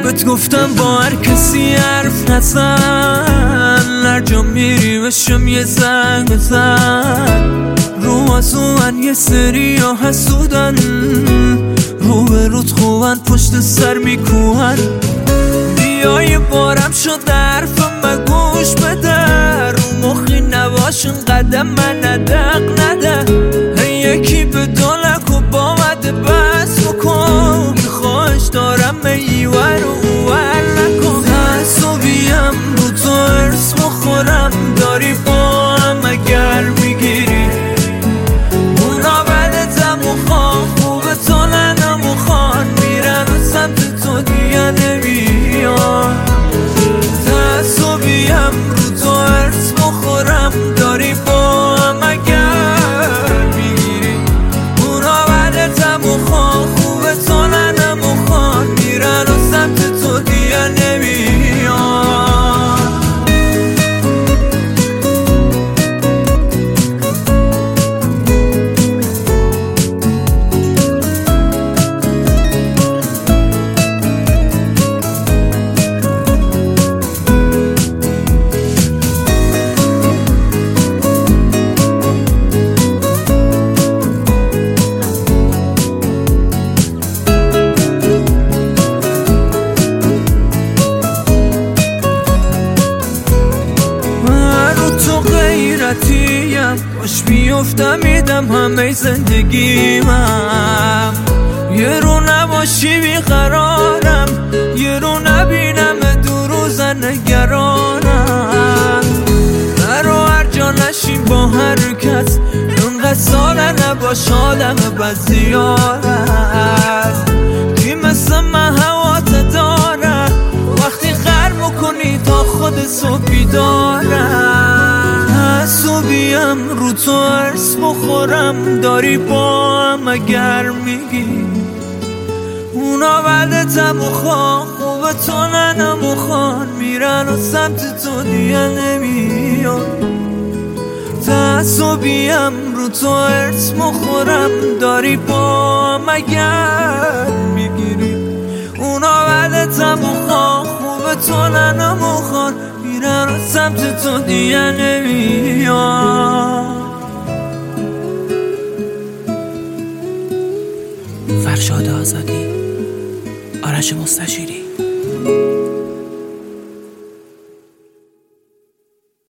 بهت گفتم با هر کسی حرف نزن، هر جا میری بشم یه زنگ بزن. رو از من یه سری ها حسودن، رو به رود خوبن پشت سر میکوهن. بیا یه بارم شد حرفم گوش بده، رو مخی نباشن قدم من ندق نده. یکی به دولک و بامده بس بکن، خواهش دارم ایور و اول نکن. تعصبیم رو تو ارس بخورم، داری با هم اگر میگیری اونا بدتم و خواه خوبه تو ننم و خان میرن و سمت تو دیگه نمیان. تعصبیم رو تو ارس بخورم، داری با هم اگر میگیری اونا بدتم و خواه خوبه تو ننم و خان میرن و سمت تو دیگه نمیان. باش بیفتم میدم همه زندگیمم، یه رو نباشی بیقرارم، یه رو نبینم دو روز نگرانم. نرو هر جا نشیم با حرکت، اینقدر ساله نباش آدم بزیارت. کی مثل من هوات داره وقتی غر میکنی تا خود صبحی دارم. تعصبیم رو تو ارس بخورم، داری با هم اگر میگی اونا بدتم و خواه خوبه تو ننم و خان میرن و سمت تو دیگه نمیان. تعصبیم رو تو ارس بخورم، داری با هم اگر میگیری اونا بدتم و خواه خوبه تو ننم و خان میرن و سمت تو دیگه نمیان. فرشاد آزادی، آرش مستشیری.